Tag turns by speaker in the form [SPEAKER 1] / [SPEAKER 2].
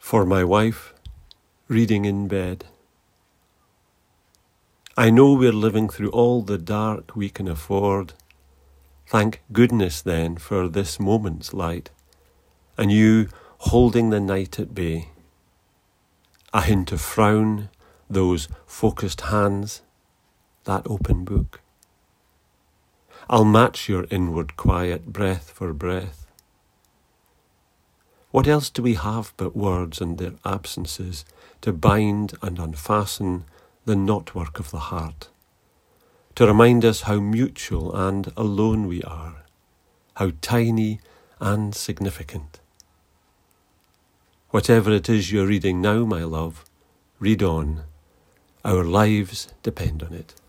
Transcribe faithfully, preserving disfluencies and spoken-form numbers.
[SPEAKER 1] For my wife, reading in bed. I know we're living through all the dark we can afford. Thank goodness then for this moment's light, and you holding the night at bay. A hint of frown, those focused hands, that open book. I'll match your inward quiet, breath for breath. What else do we have but words and their absences to bind and unfasten the knotwork of the heart, to remind us how mutual and alone we are, how tiny and significant. Whatever it is you're reading now, my love, read on. Our lives depend on it.